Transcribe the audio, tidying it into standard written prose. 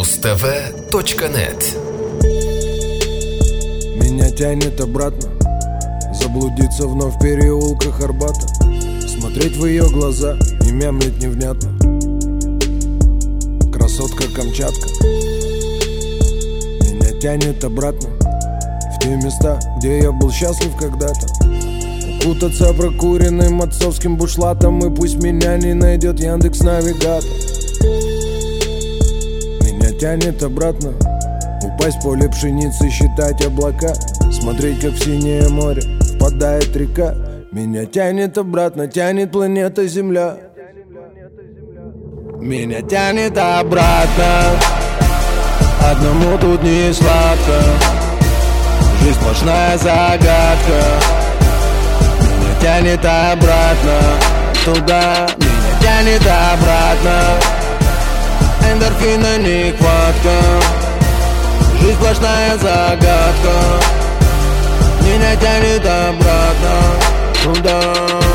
mustv.net. Меня тянет обратно, заблудиться вновь в переулках Арбата, смотреть в ее глаза и мямлить невнятно. Красотка Камчатка. Меня тянет обратно в те места, где я был счастлив когда-то. Укутаться прокуренным отцовским бушлатом, и пусть меня не найдет Яндекс.Навигатор. Меня тянет обратно, упасть в поле пшеницы, считать облака, смотреть, как в синее море впадает река. Меня тянет обратно, тянет планета Земля. Меня тянет обратно, одному тут не сладко, жизнь сплошная загадка. Меня тянет обратно туда, меня тянет обратно, эндорфина нехватка, жизнь сплошная загадка. Меня тянет обратно туда.